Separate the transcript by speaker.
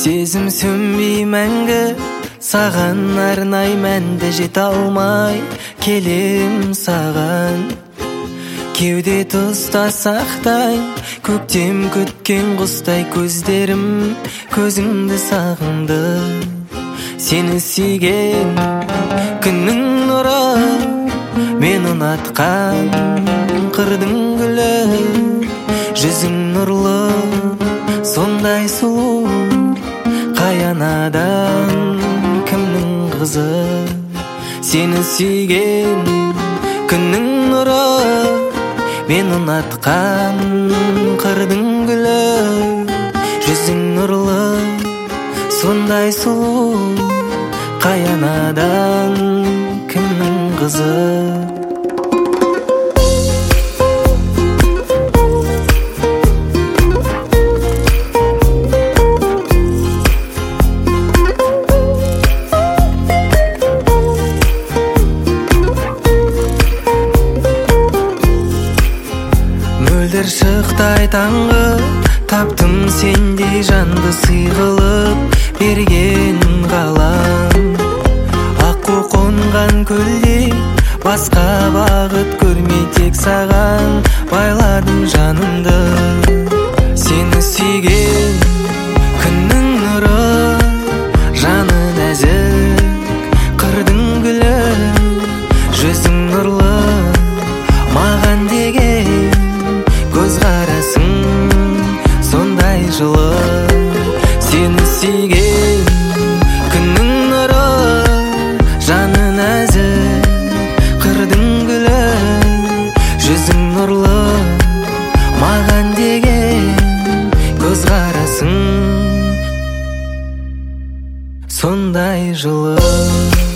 Speaker 1: Сезім сөнбей мәңгі, саған арнай мәнді жете алмай келем саған. Кеуде тұста сақтай, көктем күткен құстай көздерім көзіңді сағынды. Сені сүйген күннің нұры, мен ұнатқан қырдың гүлі. Жүзің нұрлы, сондай сұлу, қаянадан кімнің қызы. Сені сүйген күннің нұры, мен ұнатқан қырдың гүлі. Жүзің нұрлы, сондай сұлу, қаянадан кімнің қызы. Мөлдір шықтай таңғы, таптым сендей жанды сыйғылып берген ғалам. Аққу қонған көлдей басқа бағыт көрмей тек саған байладым жанымды. Сені сүйген күннің нұры, жаны нәзік қырдың гүлі. Жүзің нұрлы, маған деген көзқарасың сондай жылы. Сені сүйген күннің нұры, жаны нәзік қырдың гүлі. Жүзің нұрлы, маған деген көзқарасың сондай жылы.